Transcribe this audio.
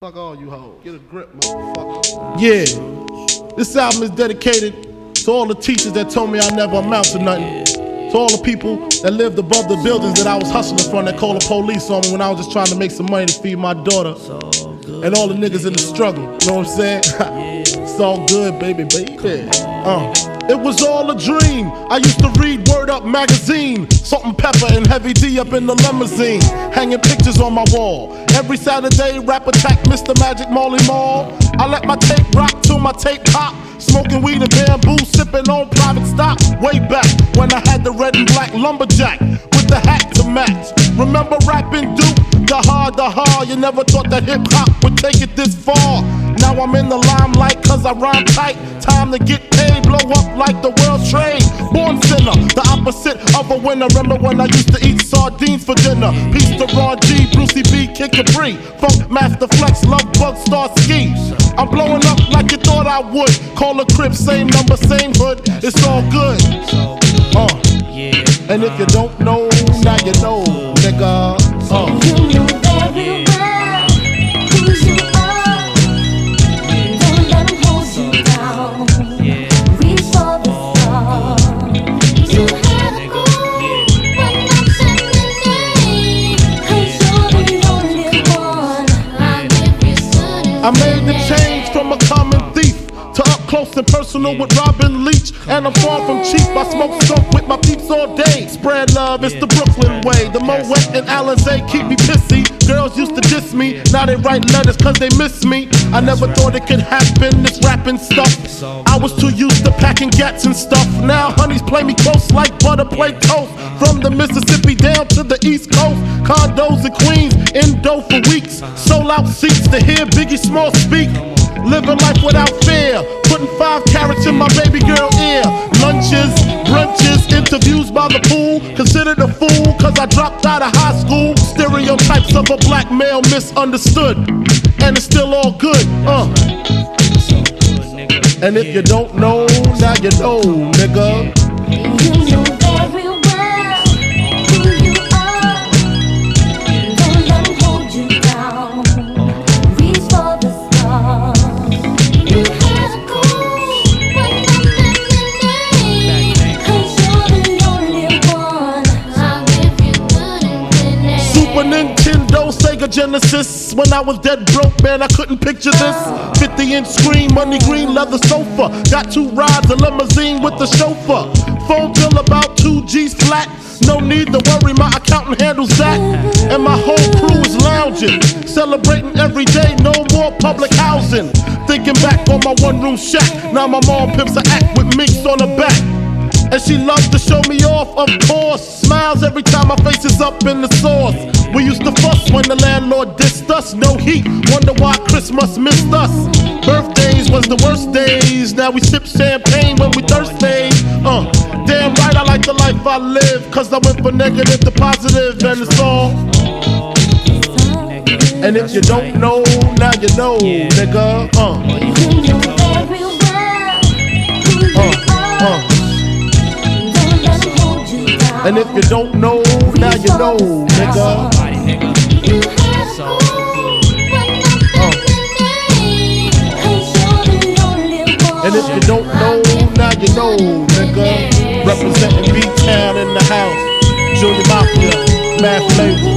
Fuck all you hoes. Get a grip, motherfucker. Yeah. This album is dedicated to all the teachers that told me I never amount to nothing. To all the people that lived above the buildings that I was hustling from that called the police on me when I was just trying to make some money to feed my daughter. And all the niggas in the struggle. You know what I'm saying? It's all good, baby. It was all a dream. I used to read Word Up magazine. Salt-N-Pepa and Heavy D up in the limousine, hanging pictures on my wall. Every Saturday, rap attack Mr. Magic Marley Marl. I let my tape rock till my tape pop. Smoking weed and bamboo, sipping on private stock. Way back when I had the red and black lumberjack with the hat to match. Remember rapping Duke? The hard, you never thought that hip-hop would take it this far. Now I'm in the limelight cause I rhyme tight. Time to get paid, blow up like the world trade. Born sinner, the opposite of a winner. Remember when I used to eat sardines for dinner? Peace to Ron G, Brucey B, Kid Capri, Funk Master Flex, Love Bug, Star Ski. I'm blowing up like you thought I would. Call a crib, same number, same hood. It's all good. And if you don't know, now you know, nigga. You know very well who you are. Don't let them hold you down. Reach for the stars. You had a goal, but not suddenly. 'Cause you're the only one. I made the change from a common thief to up close and personal with Robin Leach. And I'm far from cheap, I smoke skunk with my peeps all day. Spread love, it's the Brooklyn way. The Moet and Alizé keep me pissy. Girls used to diss me, now they write letters cause they miss me. I never thought it could happen, this rapping stuff. I was too used to packing gats and stuff. Now honeys play me close like butter play toast. From the Mississippi down to the East Coast. Condos in Queens, indo for weeks. Sold out seats to hear Biggie Small speak. Living life without fear, putting 5 carats in my baby girl ear. Lunches, brunches, interviews by the pool. Considered a fool cause I dropped out of high school. Stereotypes of a black male misunderstood. And it's still all good, And if you don't know, now you know, nigga. You know very well who you are. Don't let them hold you down. Reach for the stars. You had a goal, but not suddenly. 'Cause you're the only one. I'll give you good and Super Nintendo, Sega Genesis. When I was dead broke, man, I couldn't picture this. 50-inch screen, money green leather sofa. Got 2 rides, a limousine with the chauffeur. Phone bill about 2 G's flat. No need to worry, my accountant handles that. And my whole crew is lounging, celebrating every day, no more public housing. Thinking back on my one-room shack. Now my mom pimps an act with minks on her back. And she loves to show me off, of course. Smiles every time my face is up in the sauce. We used to fuss when the landlord dissed us. No heat, wonder why Christmas missed us. Birthdays was the worst days. Now we sip champagne when we thirsty. Damn right I like the life I live. Cause I went from negative to positive and it's all. And if you don't know, now you know, nigga. You know very well who you are. And if you don't know, now you know, nigga. You had a goal, but not suddenly. 'Cause you're the only one. And if you don't know, now you know, nigga. Representing B-Town in the house. Junior Mafia, Mad Flavor.